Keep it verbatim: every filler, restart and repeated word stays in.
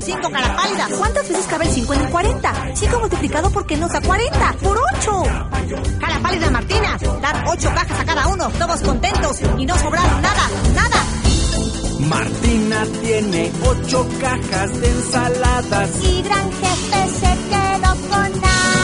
cinco, cara pálida. ¿Cuántas veces cabe el cinco en el cuarenta? cinco multiplicado por qué nos da cuarenta. ¡Por ocho! Cara pálida, Martina. Dar ocho cajas a cada uno, todos contentos y no sobraron nada, nada. Martina tiene ocho cajas de ensaladas y Gran Jefe se quedó con nada.